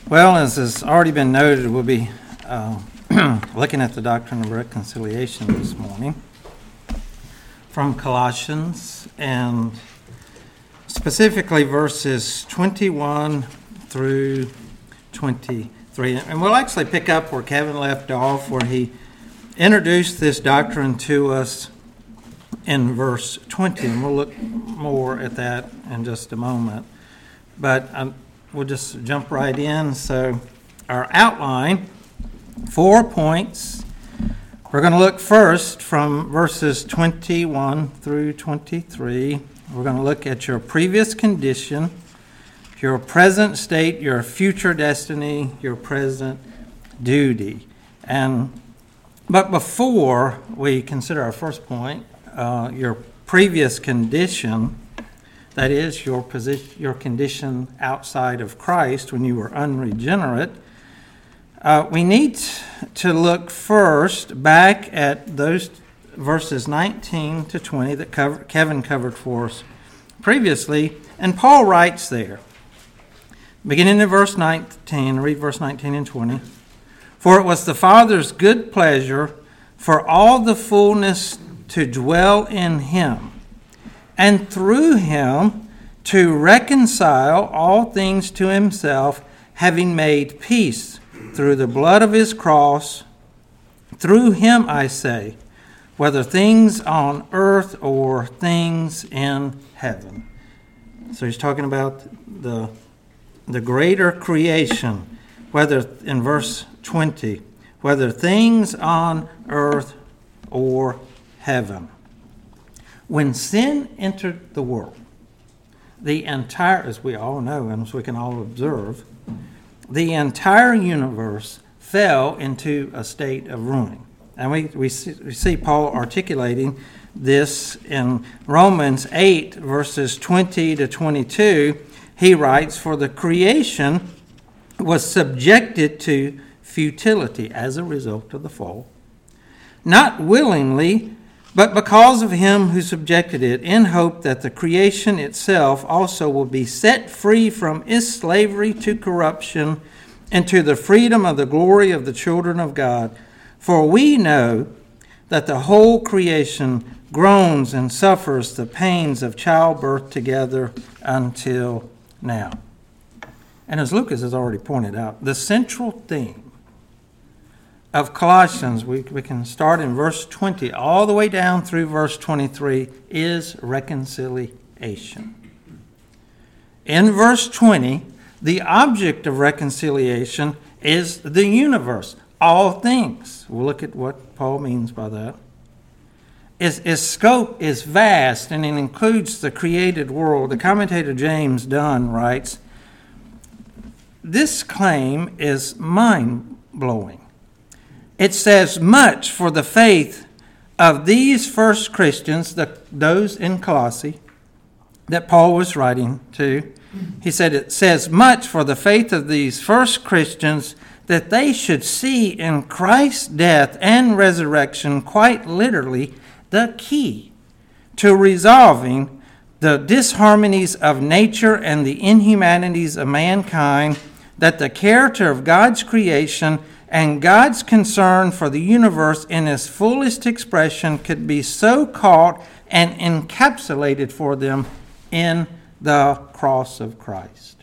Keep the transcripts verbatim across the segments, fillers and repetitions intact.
Well, as has already been noted, we'll be uh, looking at the doctrine of reconciliation this morning from Colossians, and specifically verses twenty-one through twenty-three. And we'll actually pick up where Kevin left off, where he introduced this doctrine to us in verse twenty, and we'll look more at that in just a moment. But um, we'll just jump right in. So our outline, four points. We're going to look first from verses twenty-one through twenty-three. We're going to look at your previous condition, your present state, your future destiny, your present duty. And but before we consider our first point, uh, your previous condition, that is, your position, your condition outside of Christ when you were unregenerate, uh, we need to look first back at those verses nineteen to twenty that cover, Kevin covered for us previously. And Paul writes there, beginning in verse nineteen, read verse nineteen and twenty. For it was the Father's good pleasure for all the fullness to dwell in him, and through him to reconcile all things to himself, having made peace through the blood of his cross. Through him, I say, whether things on earth or things in heaven. So he's talking about the, the greater creation, whether in verse twenty, whether things on earth or heaven. When sin entered the world, the entire, as we all know and as we can all observe, the entire universe fell into a state of ruin. And we, we, see, we see Paul articulating this in Romans eight, verses twenty to twenty-two. He writes, for the creation was subjected to futility as a result of the fall, not willingly, but because of him who subjected it, in hope that the creation itself also will be set free from its slavery to corruption and to the freedom of the glory of the children of God. For we know that the whole creation groans and suffers the pains of childbirth together until now. And as Lucas has already pointed out, the central theme of Colossians, we, we can start in verse twenty all the way down through verse twenty-three, is reconciliation. In verse twenty, the object of reconciliation is the universe, all things. We'll look at what Paul means by that. Its, its scope is vast, and it includes the created world. The commentator James Dunn writes, this claim is mind-blowing. It says much for the faith of these first Christians, the, those in Colossae that Paul was writing to. He said it says much for the faith of these first Christians that they should see in Christ's death and resurrection quite literally the key to resolving the disharmonies of nature and the inhumanities of mankind, that the character of God's creation and God's concern for the universe in its fullest expression could be so caught and encapsulated for them in the cross of Christ.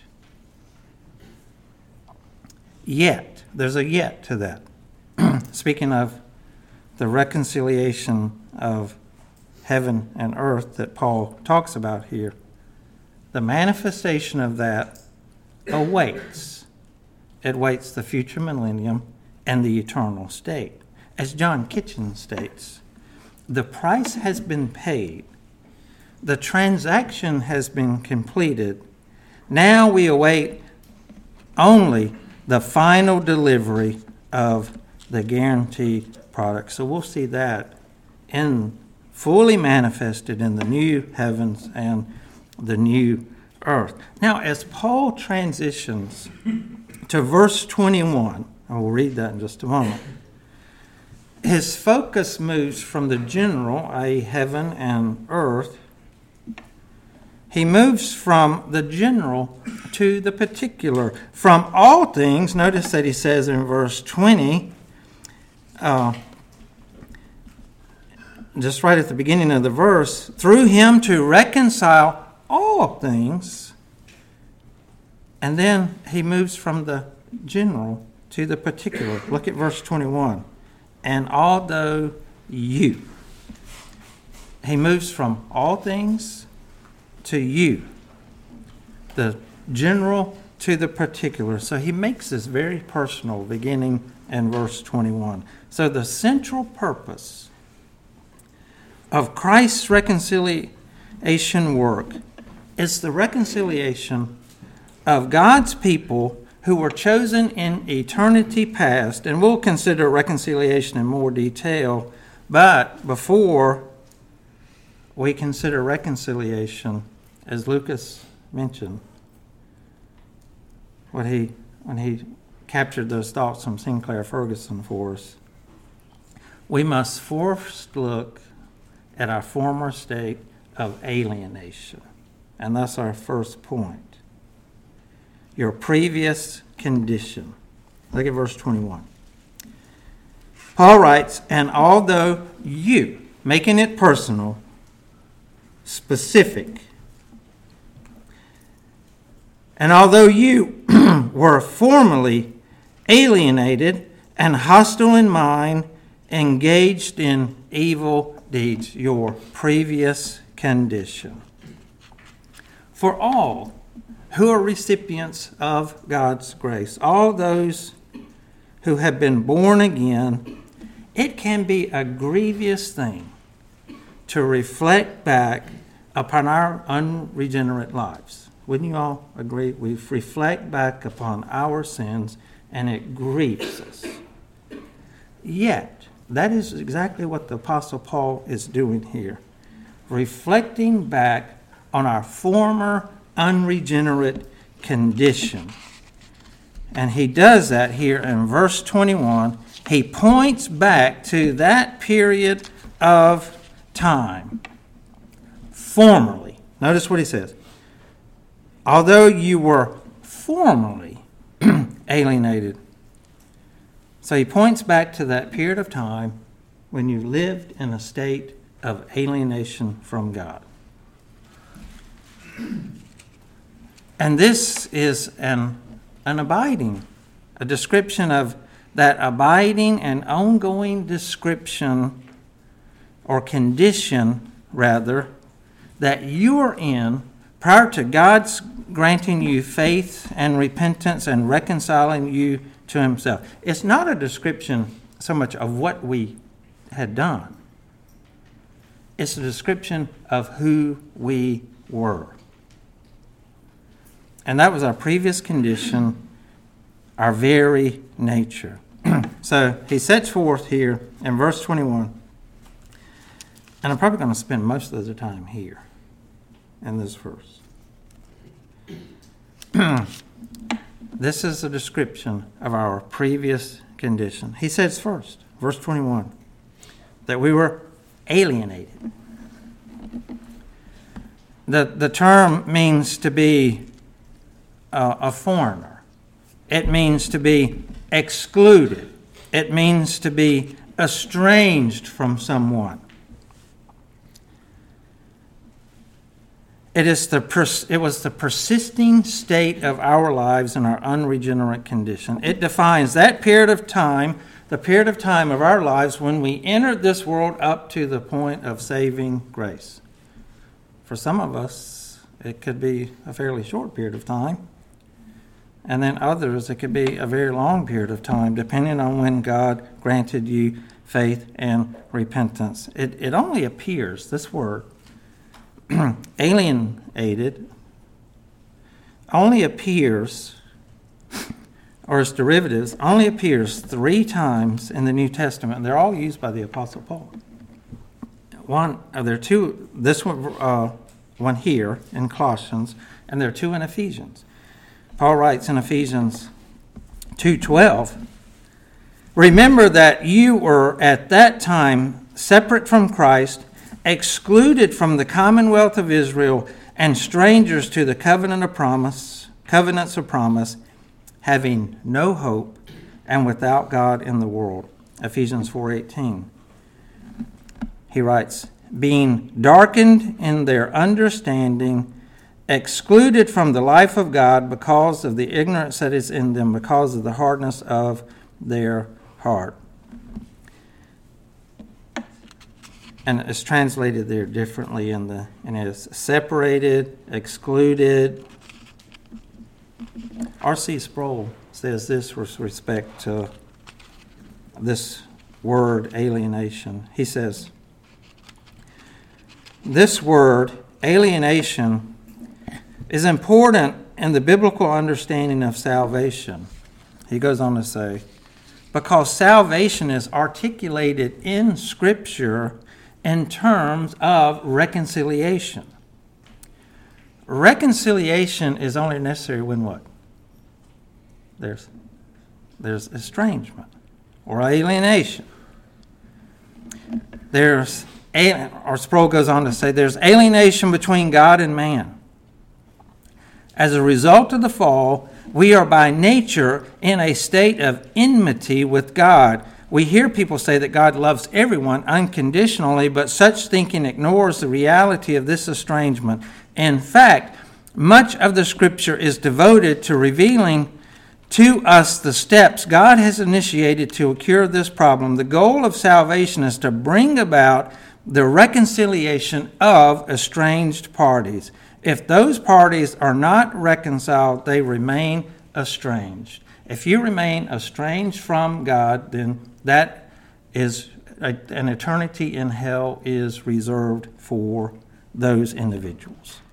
Yet, there's a yet to that. Speaking of the reconciliation of heaven and earth that Paul talks about here, the manifestation of that awaits. It waits the future millennium and the eternal state. As John Kitchen states, the price has been paid. The transaction has been completed. Now we await only the final delivery of the guaranteed product. So we'll see that in fully manifested in the new heavens and the new earth. Now, as Paul transitions to verse twenty-one, I will read that in just a moment, his focus moves from the general, that is heaven and earth, he moves from the general to the particular. From all things, notice that he says in verse twenty, uh, just right at the beginning of the verse, through him to reconcile all things. And then he moves from the general to the particular. Look at verse twenty-one. And although you. He moves from all things to you. The general to the particular. So he makes this very personal beginning in verse twenty-one. So the central purpose of Christ's reconciliation work is the reconciliation of God's people who were chosen in eternity past, and we'll consider reconciliation in more detail, but before we consider reconciliation, as Lucas mentioned, what he when he captured those thoughts from Sinclair Ferguson for us, we must first look at our former state of alienation. And that's our first point. Your previous condition. Look at verse twenty-one. Paul writes, and although you, making it personal, specific, and although you were formerly alienated and hostile in mind, engaged in evil deeds, your previous condition. For all who are recipients of God's grace, all those who have been born again, it can be a grievous thing to reflect back upon our unregenerate lives. Wouldn't you all agree? We reflect back upon our sins and it grieves us. Yet, that is exactly what the Apostle Paul is doing here. Reflecting back on our former unregenerate condition. And he does that here in verse twenty-one. He points back to that period of time. Formerly. Notice what he says. Although you were formerly alienated. So he points back to that period of time when you lived in a state of alienation from God. And this is an, an abiding, a description of that abiding and ongoing description or condition, rather, that you are in prior to God's granting you faith and repentance and reconciling you to himself. It's not a description so much of what we had done. It's a description of who we were. And that was our previous condition, our very nature. So he sets forth here in verse twenty-one, and I'm probably going to spend most of the time here in this verse. This is a description of our previous condition. He says first, verse twenty-one, that we were alienated. The, the term means to be uh, a foreigner. It means to be excluded. It means to be estranged from someone. It is the pers- it was the persisting state of our lives in our unregenerate condition. It defines that period of time, the period of time of our lives when we entered this world up to the point of saving grace. For some of us, it could be a fairly short period of time. And then others, it could be a very long period of time, depending on when God granted you faith and repentance. It, it only appears, this word, alienated, only appears, or its derivatives, only appears three times in the New Testament. They're all used by the Apostle Paul. One, uh, there are two, this one, uh, one here in Colossians, and there are two in Ephesians. Paul writes in Ephesians two twelve, remember that you were at that time separate from Christ, excluded from the commonwealth of Israel, and strangers to the covenant of promise, covenants of promise, having no hope and without God in the world. Ephesians four eighteen. He writes, being darkened in their understanding, excluded from the life of God because of the ignorance that is in them, because of the hardness of their heart. And it's translated there differently in the, and it's separated, excluded. R C Sproul says this with respect to this word alienation. He says, this word, alienation, is important in the biblical understanding of salvation. He goes on to say, because salvation is articulated in Scripture in terms of reconciliation. Reconciliation is only necessary when what? There's, there's estrangement or alienation. There's, or Sproul goes on to say, there's alienation between God and man. As a result of the fall, we are by nature in a state of enmity with God. We hear people say that God loves everyone unconditionally, but such thinking ignores the reality of this estrangement. In fact, much of the Scripture is devoted to revealing to us the steps God has initiated to cure this problem. The goal of salvation is to bring about the reconciliation of estranged parties. If those parties are not reconciled, they remain estranged. If you remain estranged from God, then that is a, an eternity in hell is reserved for those individuals.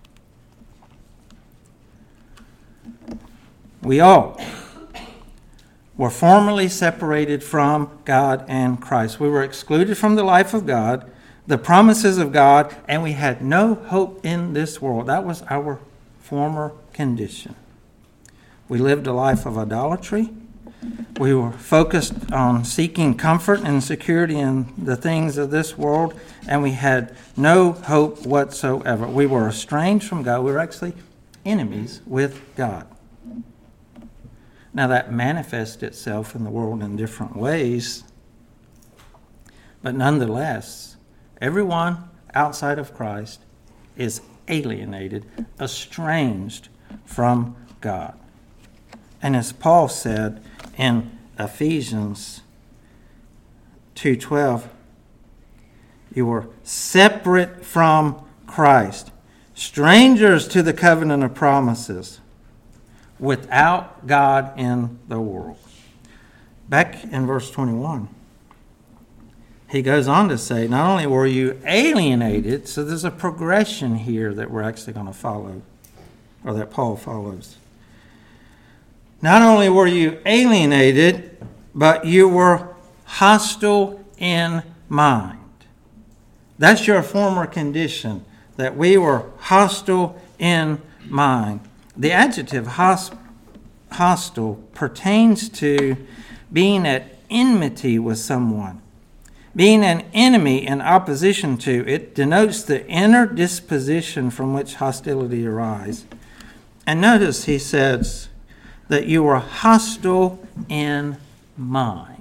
We all were formerly separated from God and Christ. We were excluded from the life of God, the promises of God, and we had no hope in this world. That was our former condition. We lived a life of idolatry. We were focused on seeking comfort and security in the things of this world, and we had no hope whatsoever. We were estranged from God. We were actually enemies with God. Now that manifests itself in the world in different ways, but nonetheless, everyone outside of Christ is alienated, estranged from God. And as Paul said in Ephesians two twelve, you were separate from Christ, strangers to the covenant of promises, without God in the world. Back in verse twenty-one, he goes on to say, not only were you alienated, so there's a progression here that we're actually going to follow, or that Paul follows. Not only were you alienated, but you were hostile in mind. That's your former condition, that we were hostile in mind. The adjective hostile pertains to being at enmity with someone. Being an enemy in opposition to, it denotes the inner disposition from which hostility arises. And notice he says that you were hostile in mind.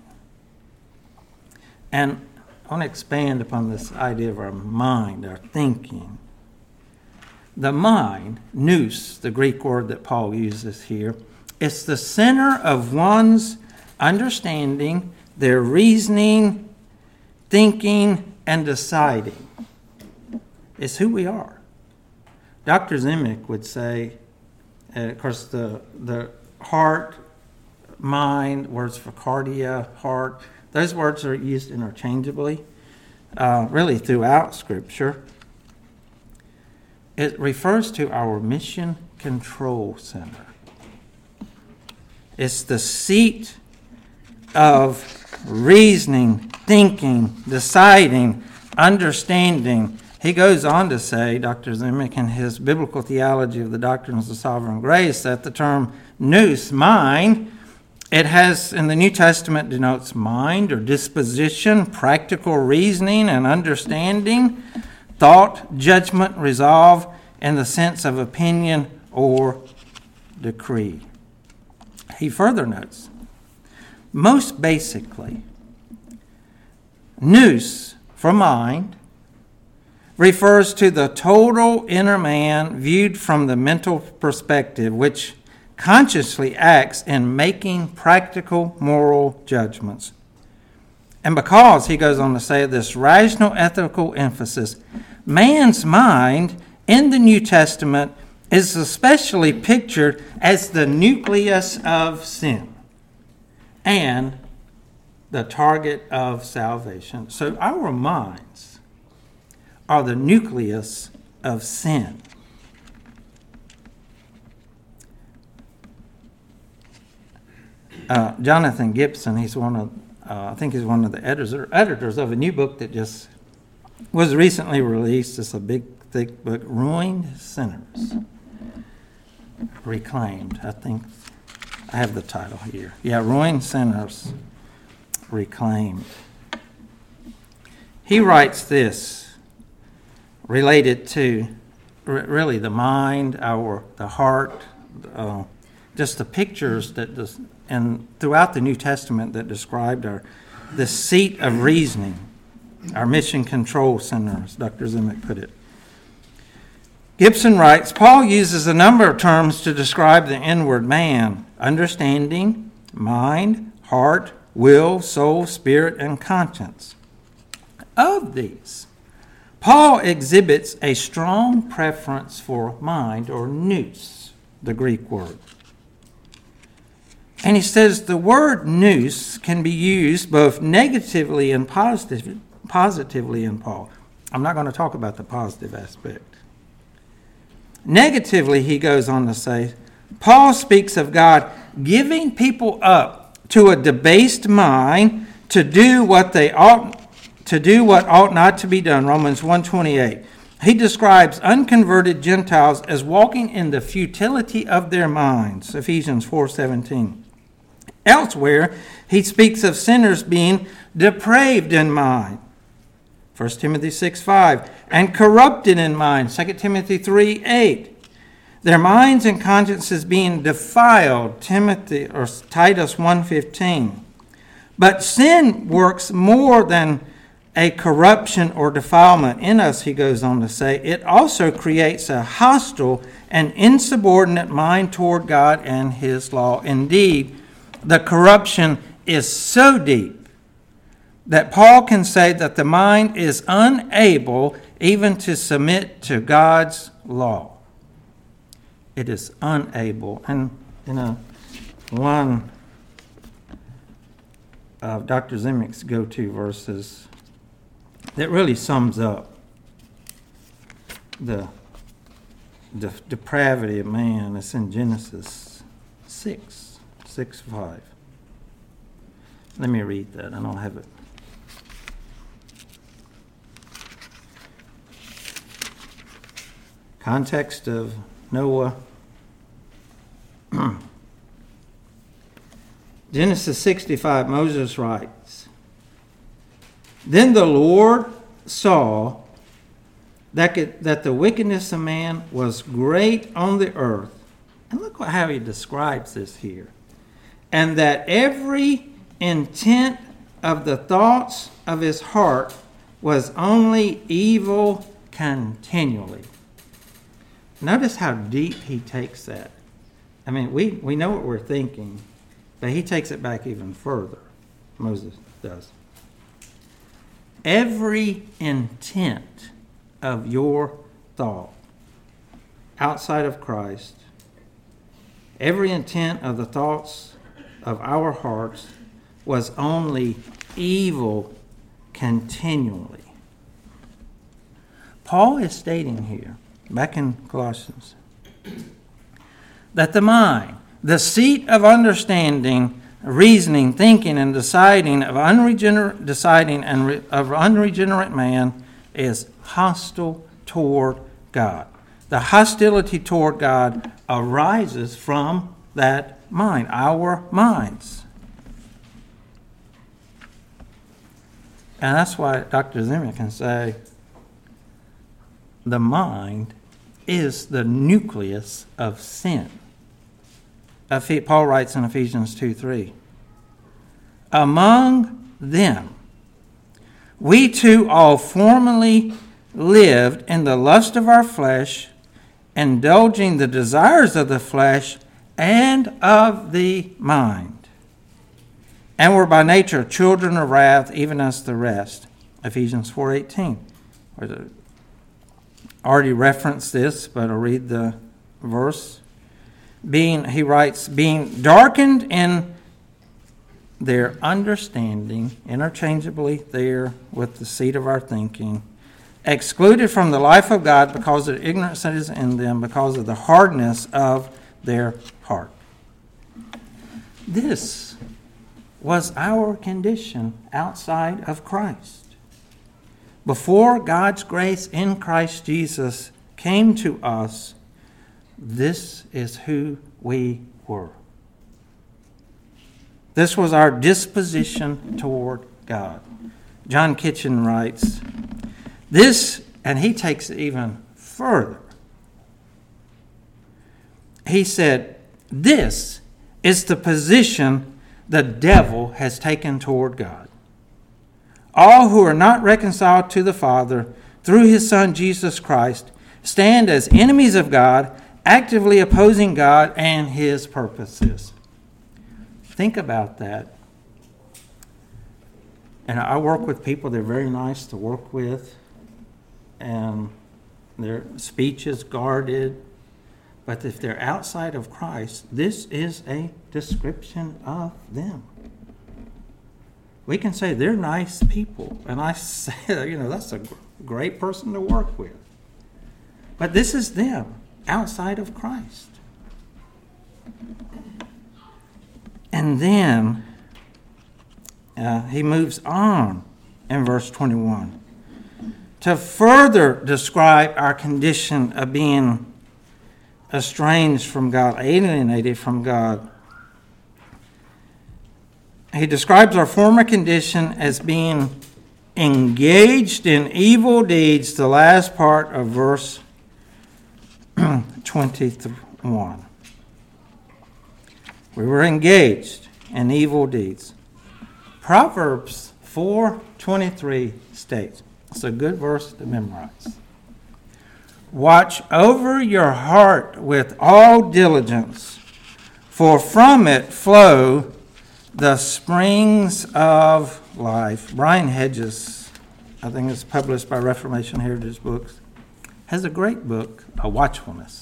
And I want to expand upon this idea of our mind, our thinking. The mind, nous, the Greek word that Paul uses here, it's the center of one's understanding, their reasoning, thinking, and deciding. It's who we are. Doctor Zemek would say, uh, of course, the, the heart, mind, words for cardia, heart, those words are used interchangeably, uh, really throughout Scripture. It refers to our mission control center. It's the seat of reasoning, thinking, deciding, understanding. He goes on to say, Doctor Zemek, in his biblical theology of the doctrines of sovereign grace, that the term nous, mind, it has, in the New Testament, denotes mind or disposition, practical reasoning and understanding, thought, judgment, resolve. in the sense of opinion or decree. He further notes, most basically, nous, for mind, refers to the total inner man viewed from the mental perspective, which consciously acts in making practical moral judgments. And because, he goes on to say, this rational ethical emphasis, man's mind in the New Testament is especially pictured as the nucleus of sin and the target of salvation. So our minds are the nucleus of sin. Uh, Jonathan Gibson, he's one of, uh, I think he's one of the editors, editors of a new book that just was recently released. It's a big, thick book, Ruined Sinners Reclaimed. I think I have the title here. Yeah, Ruined Sinners Reclaimed. He writes this related to really the mind, our the heart, uh, just the pictures that this, and throughout the New Testament that described our the seat of reasoning, our mission control center, as Doctor Zemek put it. Gibson writes, Paul uses a number of terms to describe the inward man: understanding, mind, heart, will, soul, spirit, and conscience. Of these, Paul exhibits a strong preference for mind, or nous, the Greek word. And he says the word nous can be used both negatively and positive, positively in Paul. I'm not going to talk about the positive aspect. Negatively, he goes on to say, Paul speaks of God giving people up to a debased mind to do what they ought to do what ought not to be done. Romans one twenty-eight. He describes unconverted Gentiles as walking in the futility of their minds. Ephesians four seventeen. Elsewhere, he speaks of sinners being depraved in mind. First Timothy six five. And corrupted in mind. Second Timothy three eight. Their minds and consciences being defiled. Timothy or Titus one fifteen. But sin works more than a corruption or defilement in us, he goes on to say. It also creates a hostile and insubordinate mind toward God and his law. Indeed, the corruption is so deep that Paul can say that the mind is unable even to submit to God's law. It is unable. And, you know, one of Doctor Zemek's go-to verses that really sums up the, the depravity of man. It's in Genesis six, six five. Let me read that. I don't have it. Context of Noah. Genesis sixty-five, Moses writes, Then the Lord saw that, it, that the wickedness of man was great on the earth. And look how he describes this here. And that every intent of the thoughts of his heart was only evil continually. Notice how deep he takes that. I mean, we, we know what we're thinking, but he takes it back even further. Moses does. Every intent of your thought outside of Christ, every intent of the thoughts of our hearts was only evil continually. Paul is stating here, back in Colossians, that the mind, the seat of understanding, reasoning, thinking, and deciding of unregenerate, deciding and re, of unregenerate man is hostile toward God. The hostility toward God arises from that mind, our minds. And that's why Doctor Zemek can say the mind is the nucleus of sin. Paul writes in Ephesians two three, among them, we too all formerly lived in the lust of our flesh, indulging the desires of the flesh and of the mind, and were by nature children of wrath, even as the rest. Ephesians four eighteen. I already referenced this, but I'll read the verse. Being, he writes, being darkened in their understanding, interchangeably there with the seat of our thinking, excluded from the life of God because of the ignorance that is in them, because of the hardness of their heart. This was our condition outside of Christ. Before God's grace in Christ Jesus came to us, this is who we were. This was our disposition toward God. John Kitchen writes, this, and he takes it even further. He said, this is the position the devil has taken toward God. All who are not reconciled to the Father through his Son Jesus Christ stand as enemies of God, actively opposing God and his purposes. Think about that. And I work with people, they're very nice to work with, and their speech is guarded. But if they're outside of Christ, this is a description of them. We can say they're nice people, and I say, you know, that's a great person to work with. But this is them outside of Christ. And then uh, he moves on in verse twenty-one to further describe our condition of being estranged from God, alienated from God. He describes our former condition as being engaged in evil deeds, the last part of verse twenty-one. We were engaged in evil deeds. Proverbs four twenty-three states, it's a good verse to memorize. Watch over your heart with all diligence, for from it flow the springs of life. Brian Hedges, I think it's published by Reformation Heritage Books, has a great book, A Watchfulness.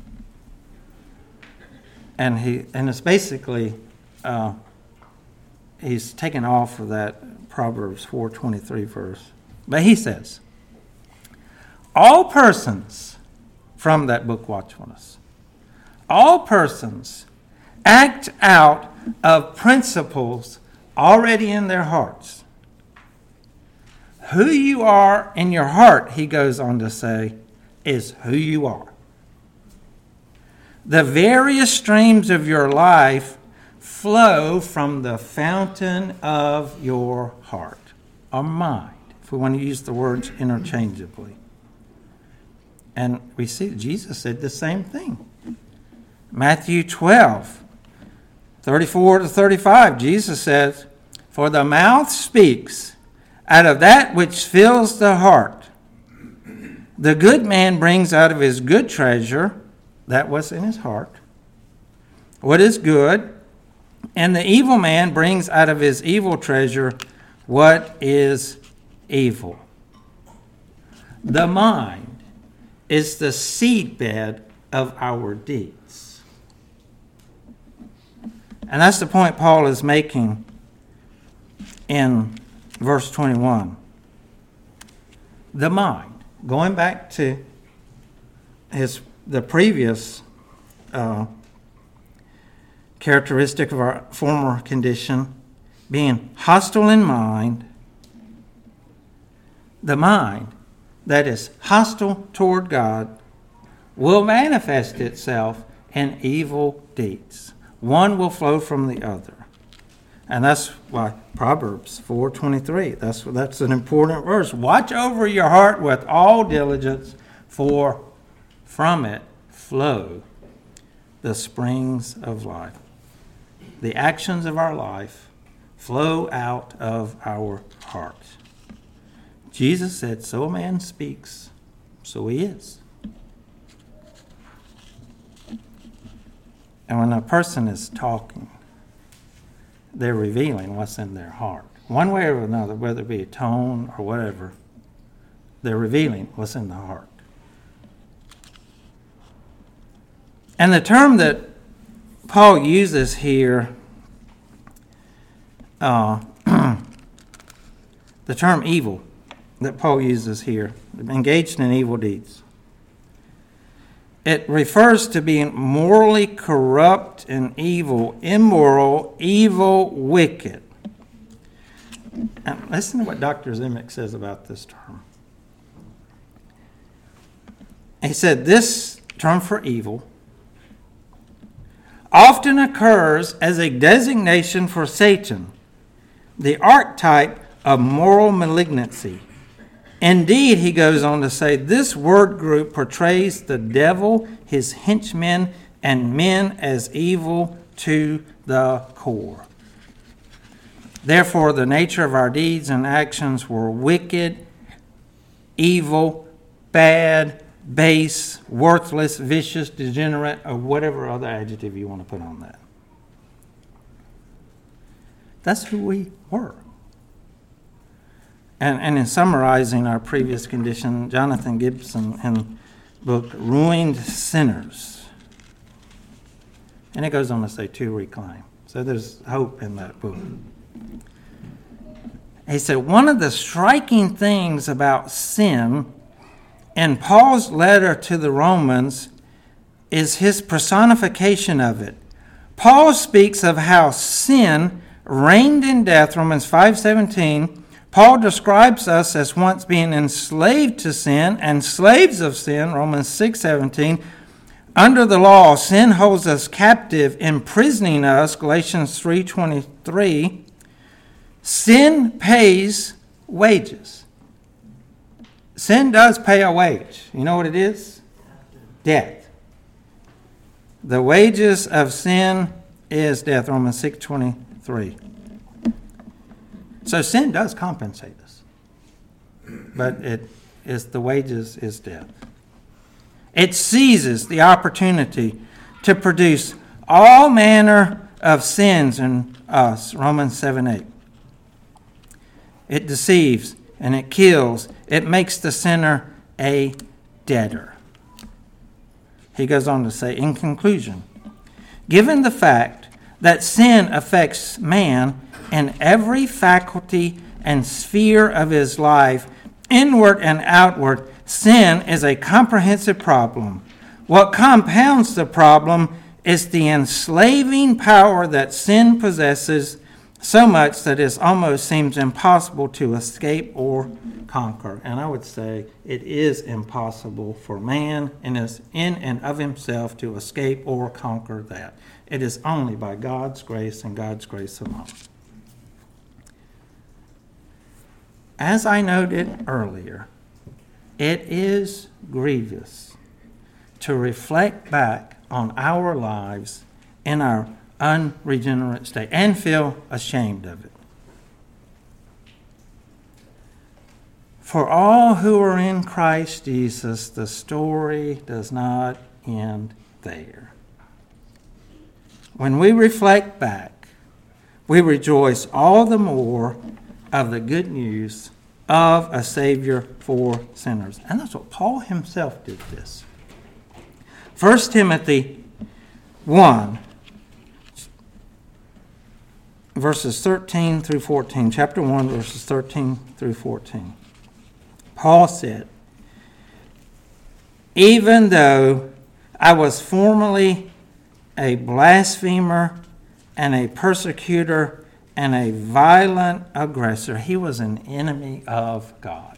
And he and it's basically, uh, he's taken off of that Proverbs four twenty-three verse. But he says, all persons, from that book Watchfulness, all persons act out of principles already in their hearts. Who you are in your heart, he goes on to say, is who you are. The various streams of your life flow from the fountain of your heart, or mind, if we want to use the words interchangeably. And we see Jesus said the same thing. Matthew twelve, thirty-four to thirty-five, Jesus says, for the mouth speaks out of that which fills the heart. The good man brings out of his good treasure, that was in his heart, what is good, and the evil man brings out of his evil treasure what is evil. The mind is the seedbed of our deeds. And that's the point Paul is making in verse twenty-one. The mind, going back to his the previous uh, characteristic of our former condition, being hostile in mind, the mind that is hostile toward God will manifest itself in evil deeds. One will flow from the other. And that's why Proverbs four twenty-three, that's, that's an important verse. Watch over your heart with all diligence, for from it flow the springs of life. The actions of our life flow out of our hearts. Jesus said, so a man speaks, so he is. And when a person is talking, they're revealing what's in their heart. One way or another, whether it be a tone or whatever, they're revealing what's in the heart. And the term that Paul uses here, uh, the term evil that Paul uses here, engaged in evil deeds, it refers to being morally corrupt and evil, immoral, evil, wicked. And listen to what Doctor Zemek says about this term. He said, this term for evil often occurs as a designation for Satan, the archetype of moral malignancy. Indeed, he goes on to say, this word group portrays the devil, his henchmen, and men as evil to the core. Therefore, the nature of our deeds and actions were wicked, evil, bad, base, worthless, vicious, degenerate, or whatever other adjective you want to put on that. That's who we were. And, and in summarizing our previous condition, Jonathan Gibson in the book Ruined Sinners, and it goes on to say to reclaim. So there's hope in that book. He said, one of the striking things about sin in Paul's letter to the Romans is his personification of it. Paul speaks of how sin reigned in death, Romans five seventeen. Paul describes us as once being enslaved to sin and slaves of sin, Romans six seventeen. Under the law, sin holds us captive, imprisoning us, Galatians three twenty-three. Sin pays wages. Sin does pay a wage. You know what it is? Death. The wages of sin is death, Romans six twenty-three. So sin does compensate us, but it is the wages is death. It seizes the opportunity to produce all manner of sins in us, Romans seven eight. It deceives and it kills. It makes the sinner a debtor. He goes on to say, in conclusion, given the fact that sin affects man in every faculty and sphere of his life, inward and outward, sin is a comprehensive problem. What compounds the problem is the enslaving power that sin possesses, so much that it almost seems impossible to escape or conquer. And I would say it is impossible for man in and of himself to escape or conquer that. It is only by God's grace and God's grace alone. As I noted earlier, it is grievous to reflect back on our lives in our unregenerate state and feel ashamed of it. For all who are in Christ Jesus, the story does not end there. When we reflect back, we rejoice all the more of the good news of a Savior for sinners. And that's what Paul himself did this. First Timothy one, verses thirteen through fourteen. Chapter one, verses thirteen through fourteen. Paul said, even though I was formerly a blasphemer and a persecutor and a violent aggressor, he was an enemy of God.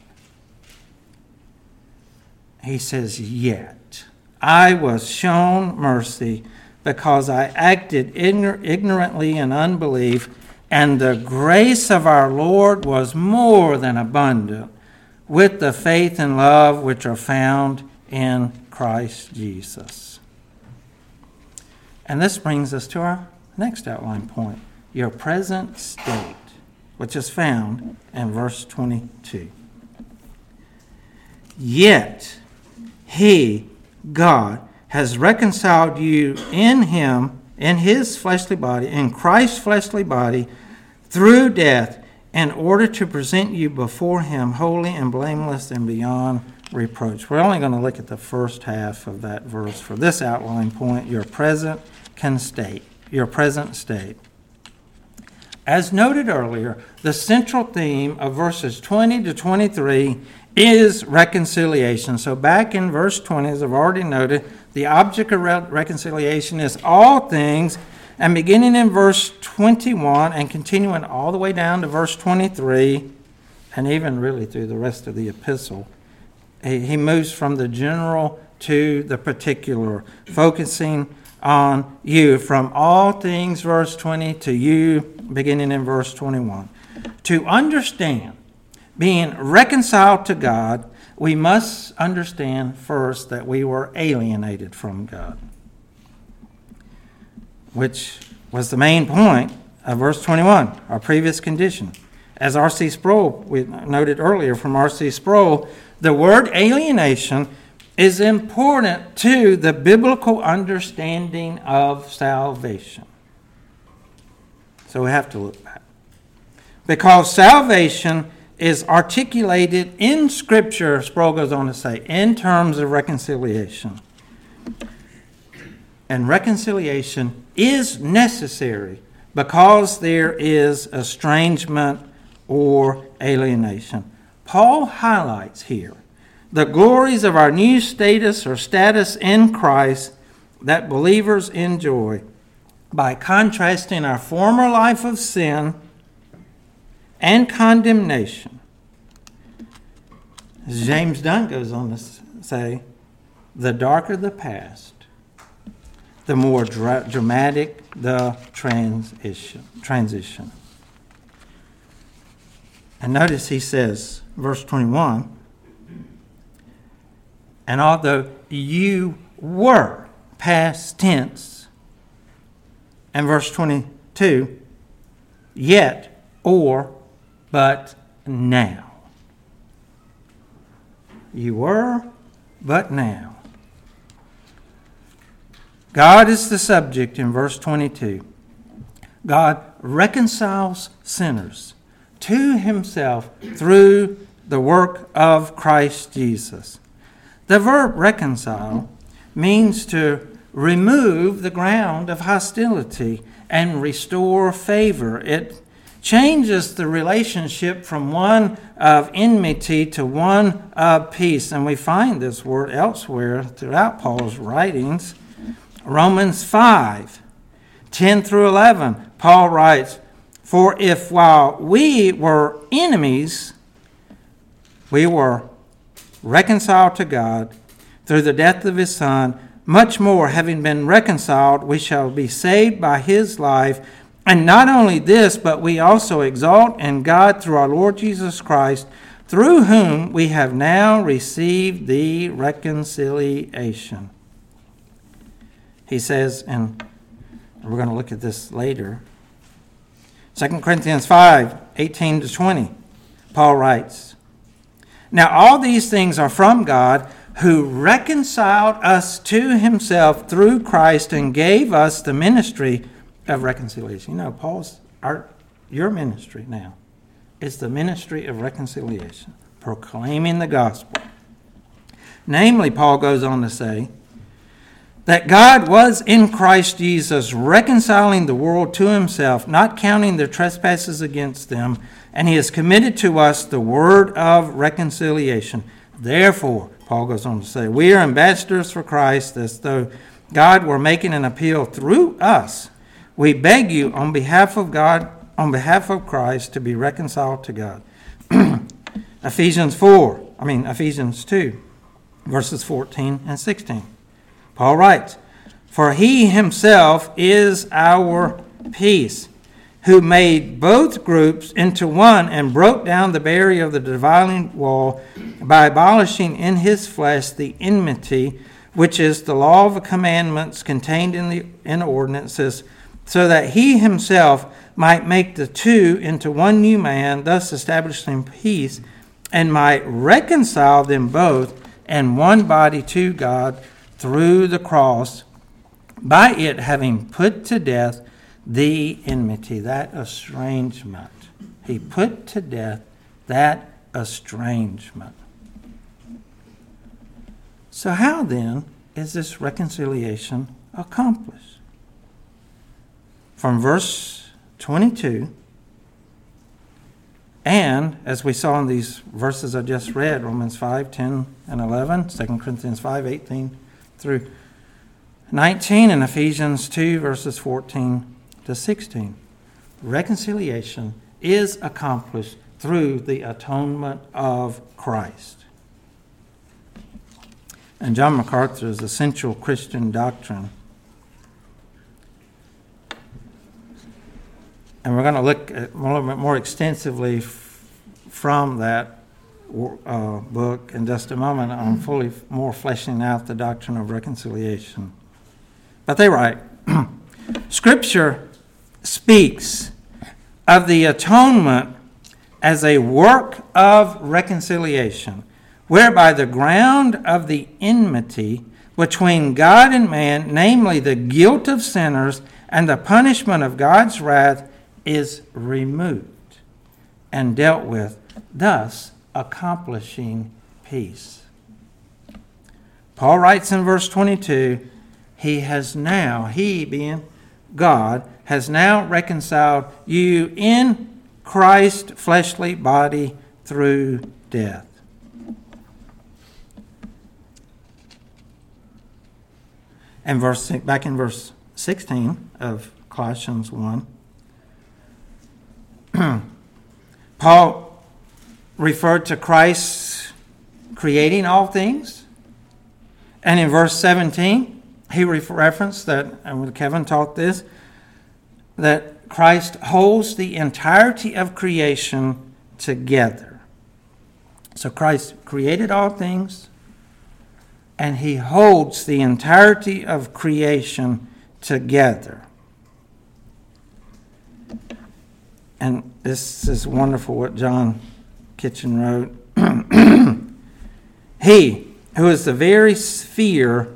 He says, yet I was shown mercy because I acted ignor- ignorantly in unbelief, and the grace of our Lord was more than abundant with the faith and love which are found in Christ Jesus. And this brings us to our next outline point, your present state, which is found in verse twenty-two. Yet he, God, has reconciled you in him, in his fleshly body, in Christ's fleshly body, through death, in order to present you before him holy and blameless and beyond reproach. We're only going to look at the first half of that verse for this outline point, your present can state, your present state. As noted earlier, the central theme of verses twenty to twenty-three is reconciliation. So back in verse twenty, as I've already noted, the object of re- reconciliation is all things, and beginning in verse twenty-one and continuing all the way down to verse twenty-three, and even really through the rest of the epistle, he, he moves from the general to the particular, focusing on you from all things, verse twenty, to you, beginning in verse twenty-one. To understand being reconciled to God, we must understand first that we were alienated from God, which was the main point of verse twenty-one, our previous condition. As R C Sproul, we noted earlier from R C Sproul, the word alienation is important to the biblical understanding of salvation. So we have to look back. Because salvation is articulated in Scripture, Sproul goes on to say, in terms of reconciliation. And reconciliation is necessary because there is estrangement or alienation. Paul highlights here the glories of our new status or status in Christ that believers enjoy by contrasting our former life of sin and condemnation. As James Dunn goes on to say, the darker the past, the more dra- dramatic the transition. transition. And notice he says, verse twenty-one, and although you were, past tense, and verse twenty-two, yet, or, but now. You were, but now. God is the subject in verse twenty-two. God reconciles sinners to himself through the work of Christ Jesus. The verb reconcile means to remove the ground of hostility and restore favor. It changes the relationship from one of enmity to one of peace. And we find this word elsewhere throughout Paul's writings. Romans five, ten through eleven, Paul writes, for if while we were enemies, we were reconciled to God through the death of his Son, much more, having been reconciled, we shall be saved by his life. And not only this, but we also exalt in God through our Lord Jesus Christ, through whom we have now received the reconciliation. He says, and we're going to look at this later, Second Corinthians five, eighteen to twenty, Paul writes, now all these things are from God, who reconciled us to himself through Christ and gave us the ministry of reconciliation. You know, Paul's, our, your ministry now is the ministry of reconciliation, proclaiming the gospel. Namely, Paul goes on to say, that God was in Christ Jesus reconciling the world to himself, not counting their trespasses against them, and he has committed to us the word of reconciliation. Therefore, Paul goes on to say, we are ambassadors for Christ, as though God were making an appeal through us. We beg you on behalf of God, on behalf of Christ, to be reconciled to God. Ephesians four, I mean Ephesians two, verses fourteen and sixteen. Paul writes, for he himself is our peace, who made both groups into one and broke down the barrier of the dividing wall by abolishing in his flesh the enmity which is the law of the commandments contained in the in ordinances, so that he himself might make the two into one new man, thus establishing peace, and might reconcile them both in one body to God through the cross, by it having put to death the enmity, that estrangement. He put to death that estrangement. So how then is this reconciliation accomplished? From verse twenty-two, and as we saw in these verses I just read, Romans five, ten, and eleven, Second Corinthians five, eighteen through nineteen, and Ephesians two, verses fourteen to sixteen. Reconciliation is accomplished through the atonement of Christ. And John MacArthur's Essential Christian Doctrine. And we're going to look at a little bit more extensively f- from that uh, book in just a moment on fully more fleshing out the doctrine of reconciliation. But they write, Scripture speaks of the atonement as a work of reconciliation, whereby the ground of the enmity between God and man, namely the guilt of sinners and the punishment of God's wrath, is removed and dealt with, thus accomplishing peace. Paul writes in verse twenty-two, He has now, he being God, has now reconciled you in Christ's fleshly body through death. And verse back in verse sixteen of Colossians one, Paul referred to Christ creating all things. And in verse seventeen, he referenced that, and Kevin taught this, that Christ holds the entirety of creation together. So Christ created all things, and he holds the entirety of creation together. And this is wonderful what John Kitchen wrote. He, who is the very sphere,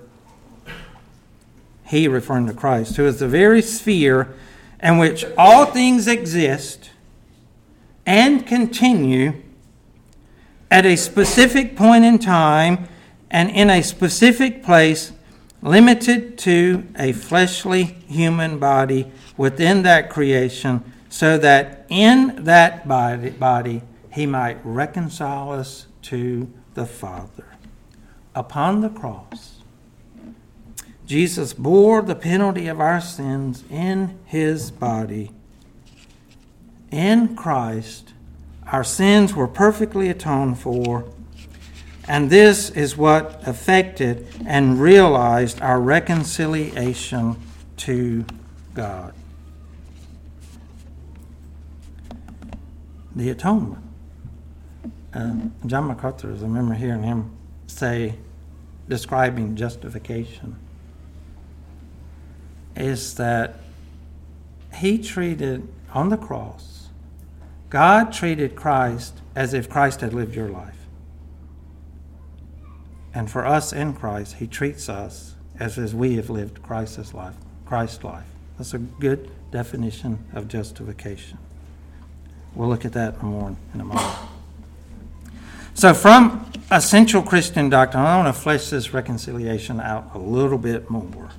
he referring to Christ, who is the very sphere in which all things exist and continue at a specific point in time and in a specific place, limited to a fleshly human body within that creation, so that in that body, body he might reconcile us to the Father. Upon the cross, Jesus bore the penalty of our sins in his body. In Christ, our sins were perfectly atoned for, and this is what affected and realized our reconciliation to God. The atonement. Uh, John MacArthur, I remember hearing him say, describing justification, is that he treated, on the cross, God treated Christ as if Christ had lived your life. And for us in Christ, he treats us as if we have lived Christ's life. Christ's life. That's a good definition of justification. We'll look at that more in a moment. So from essential Christian doctrine, I want to flesh this reconciliation out a little bit more.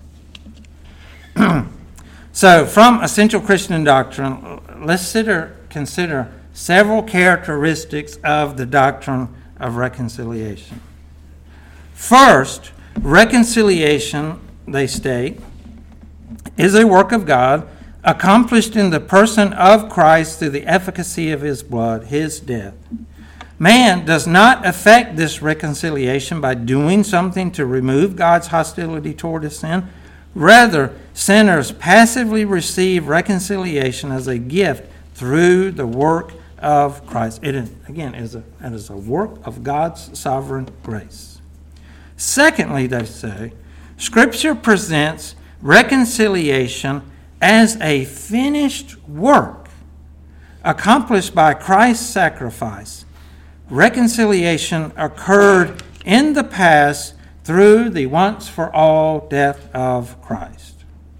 So from essential Christian doctrine, let's consider, consider several characteristics of the doctrine of reconciliation. First, reconciliation, they state, is a work of God accomplished in the person of Christ through the efficacy of his blood, his death. Man does not effect this reconciliation by doing something to remove God's hostility toward his sin. Rather, sinners passively receive reconciliation as a gift through the work of Christ. It is, again, is a, it is a work of God's sovereign grace. Secondly, they say, Scripture presents reconciliation as a finished work accomplished by Christ's sacrifice. Reconciliation occurred in the past through the once-for-all death of Christ.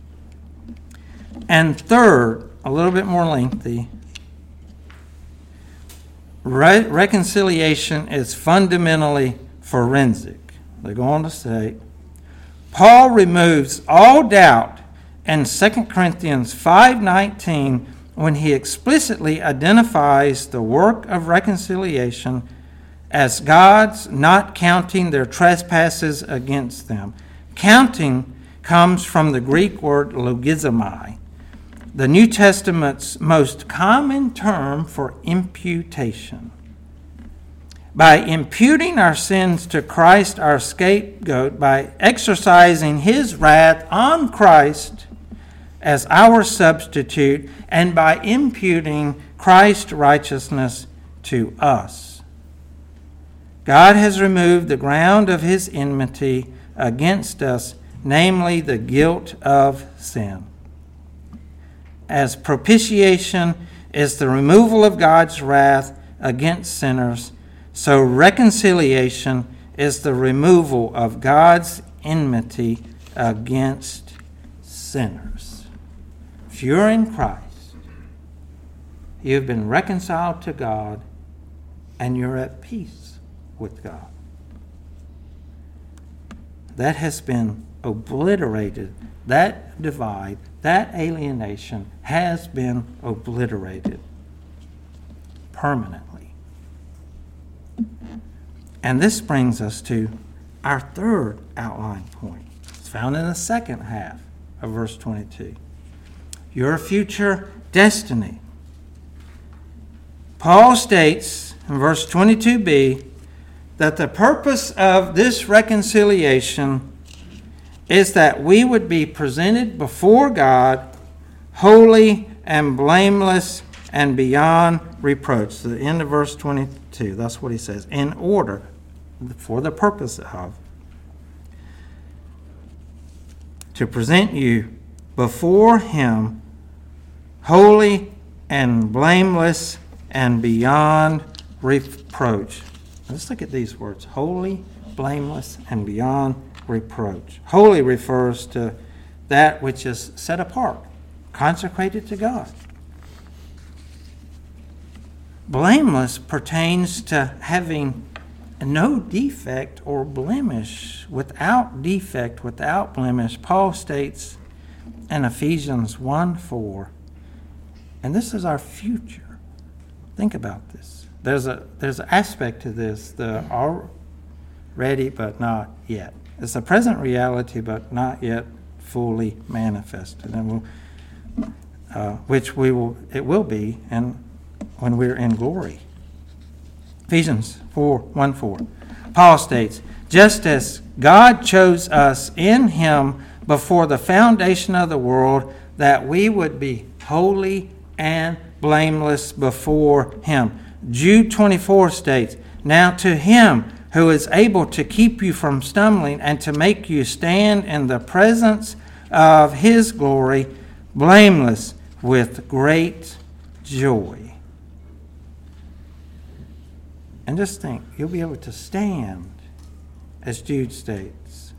And third, a little bit more lengthy, re- reconciliation is fundamentally forensic. They go on to say, Paul removes all doubt in Second Corinthians five nineteen when he explicitly identifies the work of reconciliation as God's not counting their trespasses against them. Counting comes from the Greek word logizomai, the New Testament's most common term for imputation. By imputing our sins to Christ, our scapegoat, by exercising his wrath on Christ as our substitute, and by imputing Christ's righteousness to us, God has removed the ground of his enmity against us, namely the guilt of sin. As propitiation is the removal of God's wrath against sinners, so reconciliation is the removal of God's enmity against sinners. If you're in Christ, you've been reconciled to God and you're at peace with God. That has been obliterated. That divide, that alienation has been obliterated permanently. And this brings us to our third outline point. It's found in the second half of verse twenty-two. Your future destiny. Paul states in verse twenty-two b that the purpose of this reconciliation is that we would be presented before God holy and blameless and beyond reproach. The end of verse twenty-two, that's what he says. In order, for the purpose of, to present you before him holy and blameless and beyond reproach. Let's look at these words. Holy, blameless, and beyond reproach. Holy refers to that which is set apart, consecrated to God. Blameless pertains to having no defect or blemish. Without defect, without blemish, Paul states in Ephesians one four, and this is our future. Think about this. There's a there's an aspect to this, the already but not yet. It's a present reality but not yet fully manifested, and we'll, uh, which we will it will be, and when we're in glory. Ephesians four one four. Paul states, just as God chose us in him before the foundation of the world, that we would be holy and blameless before him. Jude twenty-four states, now to him who is able to keep you from stumbling and to make you stand in the presence of his glory, blameless with great joy. And just think, you'll be able to stand, as Jude states,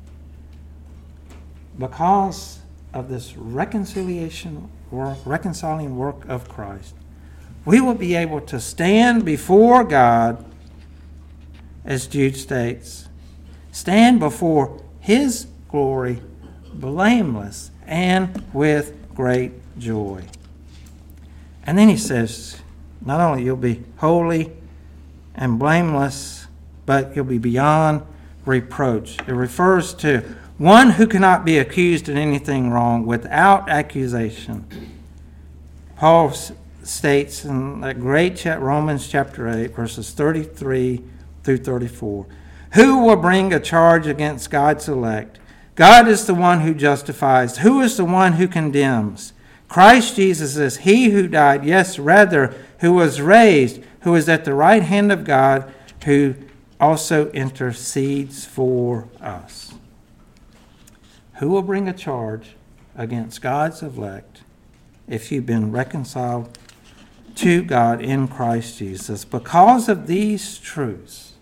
because of this reconciliation work, reconciling work of Christ. We will be able to stand before God, as Jude states, stand before his glory, blameless and with great joy. And then he says, not only you'll be holy and blameless, but you'll be beyond reproach. It refers to one who cannot be accused of anything wrong without accusation. Paul states in that great chat, Romans chapter eight, verses thirty-three through thirty-four, who will bring a charge against God's elect? God is the one who justifies. Who is the one who condemns? Christ Jesus is he who died, yes, rather, who was raised, who is at the right hand of God, who also intercedes for us. Who will bring a charge against God's elect if you've been reconciled to God in Christ Jesus? Because of these truths,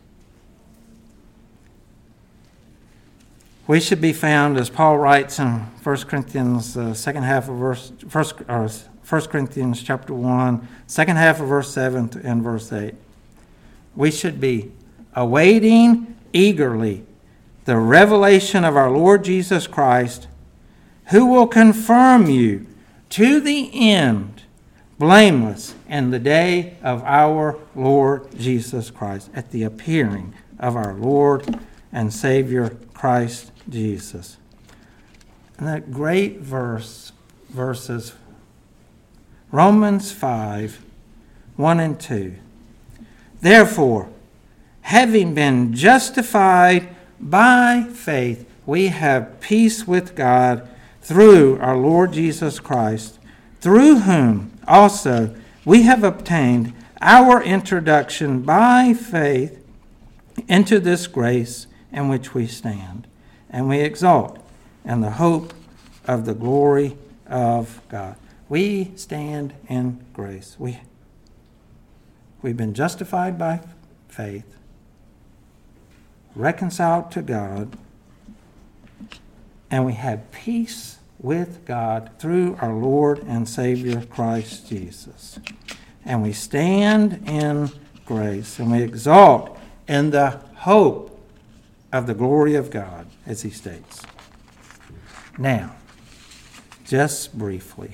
we should be found, as Paul writes in First Corinthians, uh, second half of verse, first, or First Corinthians chapter one, second half of verse seven and verse eight. We should be awaiting eagerly the revelation of our Lord Jesus Christ, who will confirm you to the end, blameless in the day of our Lord Jesus Christ, at the appearing of our Lord and Savior Christ Jesus. And that great verse, verses Romans five, one and two. Therefore, having been justified by faith, we have peace with God through our Lord Jesus Christ, through whom also we have obtained our introduction by faith into this grace in which we stand, and we exalt in the hope of the glory of God. We stand in grace. We, we've been justified by faith, reconciled to God, and we have peace with God through our Lord and Savior Christ Jesus. And we stand in grace, and we exalt in the hope of the glory of God, as he states. Now, just briefly,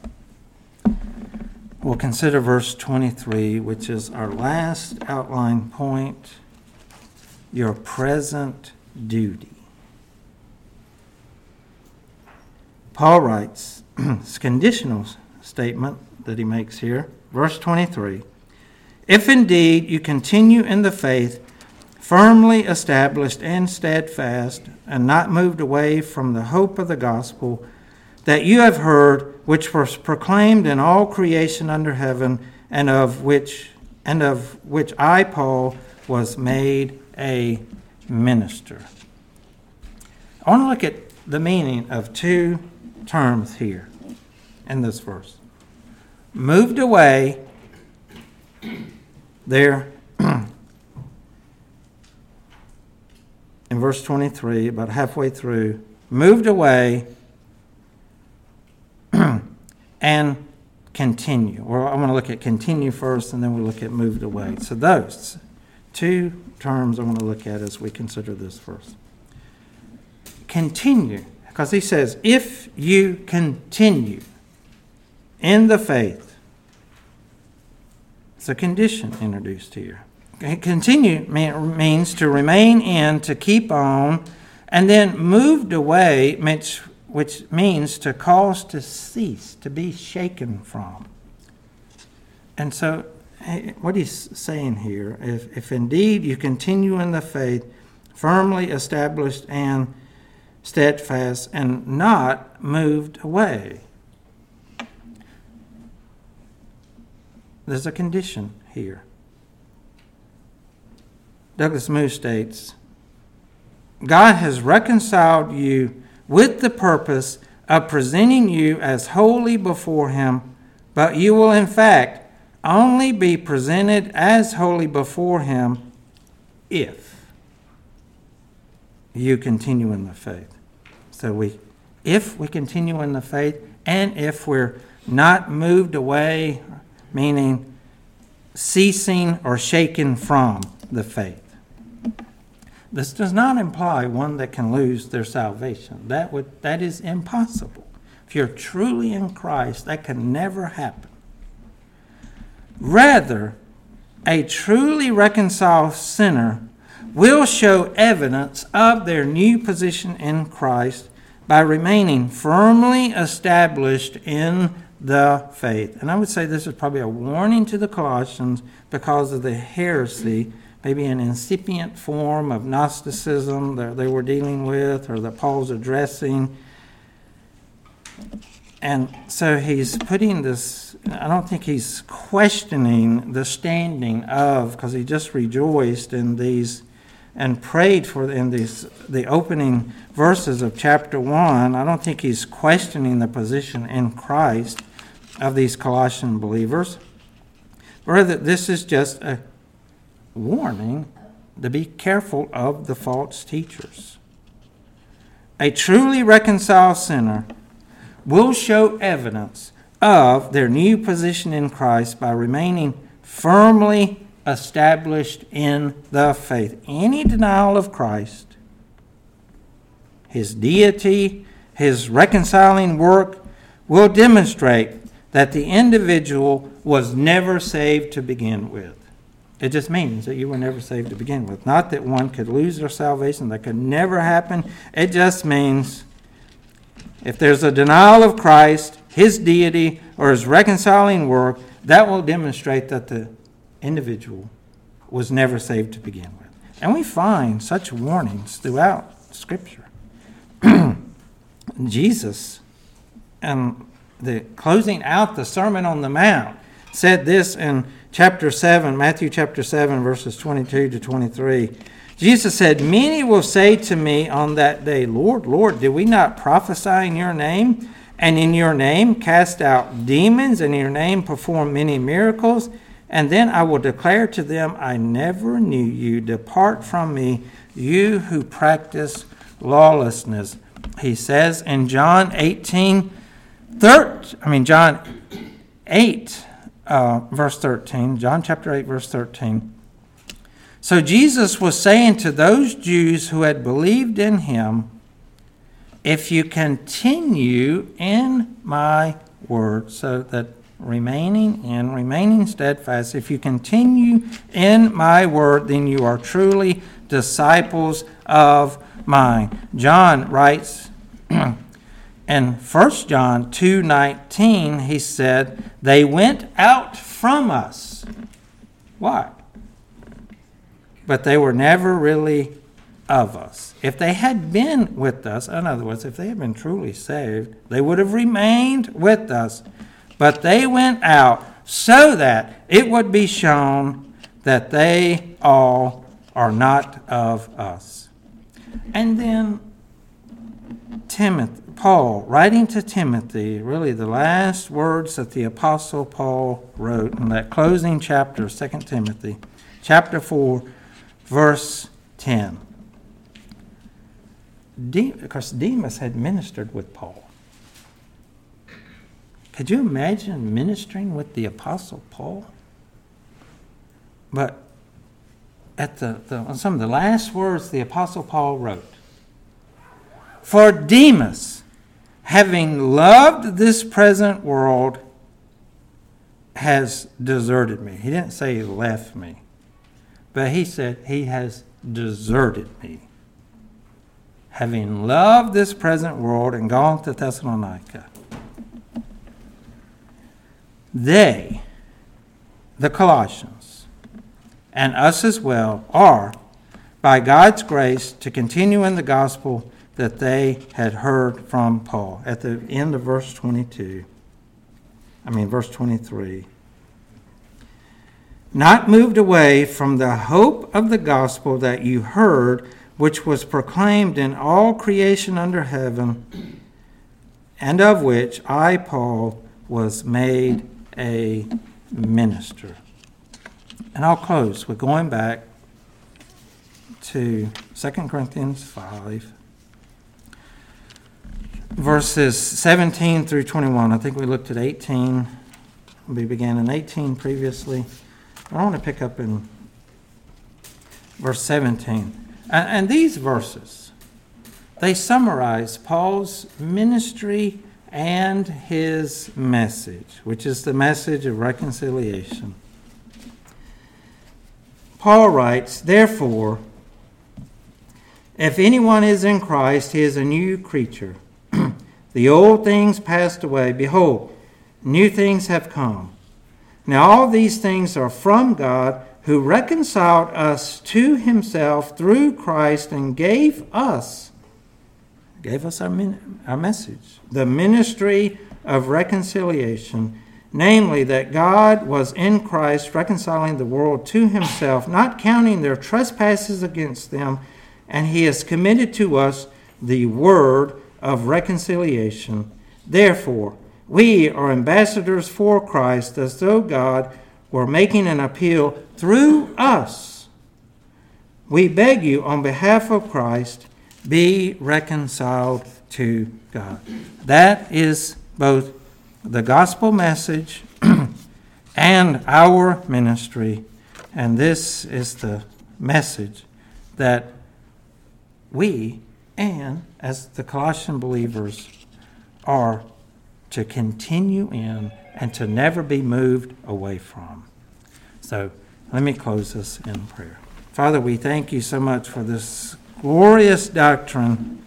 we'll consider verse twenty-three, which is our last outline point. Your present duty. Paul writes, it's a conditional statement that he makes here. Verse twenty-three, if indeed you continue in the faith, firmly established and steadfast, and not moved away from the hope of the gospel that you have heard, which was proclaimed in all creation under heaven, and of which and of which I, Paul, was made a minister. I want to look at the meaning of two terms here in this verse. Moved away, there in verse twenty-three, about halfway through, moved away and continue. Well, I want to look at continue first, and then we'll look at moved away. So those two terms I want to look at as we consider this verse. Continue, because he says, if you continue in the faith, it's a condition introduced here. Continue means to remain in, to keep on, and then moved away, which, which means to cause to cease, to be shaken from. And so what he's saying here, if, if indeed you continue in the faith, firmly established and steadfast, and not moved away, there's a condition here. Douglas Moo states, God has reconciled you with the purpose of presenting you as holy before him, but you will in fact only be presented as holy before him if you continue in the faith. So we, if we continue in the faith, and if we're not moved away, meaning ceasing or shaken from the faith. This does not imply one that can lose their salvation. That would that is impossible. If you're truly in Christ, that can never happen. Rather, a truly reconciled sinner will show evidence of their new position in Christ by remaining firmly established in the faith. And I would say this is probably a warning to the Colossians because of the heresy, maybe an incipient form of Gnosticism that they were dealing with or that Paul's addressing. And so he's putting this, I don't think he's questioning the standing of, because he just rejoiced in these and prayed for in these, the opening verses of chapter one, I don't think he's questioning the position in Christ of these Colossian believers. Rather, this is just a warning to be careful of the false teachers. A truly reconciled sinner will show evidence of their new position in Christ by remaining firmly established in the faith. Any denial of Christ, his deity, his reconciling work, will demonstrate that the individual was never saved to begin with. It just means that you were never saved to begin with. Not that one could lose their salvation. That could never happen. It just means if there's a denial of Christ, his deity, or his reconciling work, that will demonstrate that the individual was never saved to begin with. And we find such warnings throughout Scripture. Jesus, and the closing out the Sermon on the Mount, said this in chapter seven, Matthew chapter seven, verses twenty-two to twenty-three. Jesus said, "Many will say to me on that day, Lord, Lord, did we not prophesy in your name, and in your name cast out demons, and in your name perform many miracles? And then I will declare to them, I never knew you. Depart from me, you who practice lawlessness." He says in John eighteen, thirteen, I mean John eight, uh, verse thirteen, John chapter eight, verse thirteen. So Jesus was saying to those Jews who had believed in him, if you continue in my word, so that remaining in, remaining steadfast, if you continue in my word, then you are truly disciples of mine. John writes in First John two nineteen, he said, they went out from us. Why? But they were never really of us. If they had been with us, in other words, if they had been truly saved, they would have remained with us. But they went out so that it would be shown that they all are not of us. And then Timothy, Paul, writing to Timothy, really the last words that the Apostle Paul wrote in that closing chapter, Second Timothy, chapter four, verse ten. Because Demas had ministered with Paul. Could you imagine ministering with the Apostle Paul? But at the, the some of the last words the Apostle Paul wrote, for Demas, having loved this present world, has deserted me. He didn't say he left me, but he said he has deserted me. Having loved this present world and gone to Thessalonica. They, the Colossians, and us as well, are, by God's grace, to continue in the gospel that they had heard from Paul. At the end of verse twenty-two, I mean verse twenty-three. Not moved away from the hope of the gospel that you heard, which was proclaimed in all creation under heaven, and of which I, Paul, was made a minister. And I'll close with going back to Second Corinthians five, verses seventeen through twenty-one. I think we looked at eighteen. We began in eighteen previously. I want to pick up in verse seventeen. And, and these verses, they summarize Paul's ministry and his message, which is the message of reconciliation. Paul writes, therefore, if anyone is in Christ, he is a new creature. The old things passed away. Behold, new things have come. Now all these things are from God, who reconciled us to himself through Christ and gave us, gave us our, min- our message, the ministry of reconciliation. namely that God was in Christ reconciling the world to himself, not counting their trespasses against them, and he has committed to us the word of reconciliation. Therefore, we are ambassadors for Christ, as though God were making an appeal through us. We beg you on behalf of Christ, be reconciled to God. That is both the gospel message and our ministry, and this is the message that we, and as the Colossian believers, are to continue in and to never be moved away from. So let me close this in prayer. Father, we thank you so much for this glorious doctrine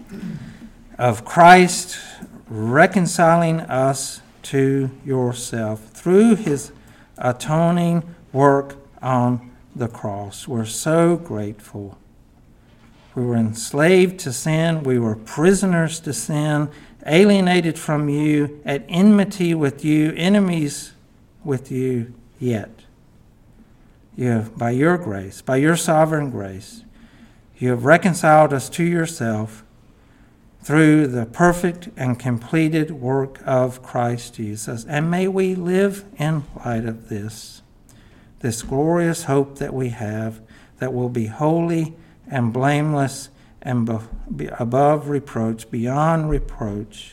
of Christ reconciling us to yourself through his atoning work on the cross. We're so grateful. We were enslaved to sin. We were prisoners to sin, alienated from you, at enmity with you, enemies with you, yet you have, by your grace, by your sovereign grace, you have reconciled us to yourself through the perfect and completed work of Christ Jesus. And may we live in light of this, this glorious hope that we have, that will be holy and blameless and be above reproach, beyond reproach,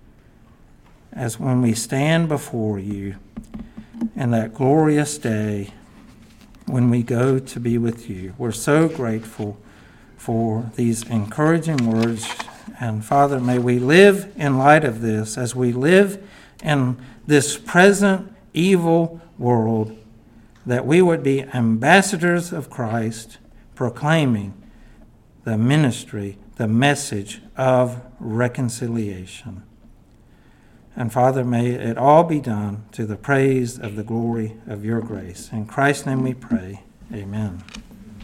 as when we stand before you in that glorious day when we go to be with you. We're so grateful for these encouraging words. And Father, may we live in light of this as we live in this present evil world, that we would be ambassadors of Christ, proclaiming the ministry, the message of reconciliation. And Father, may it all be done to the praise of the glory of your grace. In Christ's name we pray. Amen.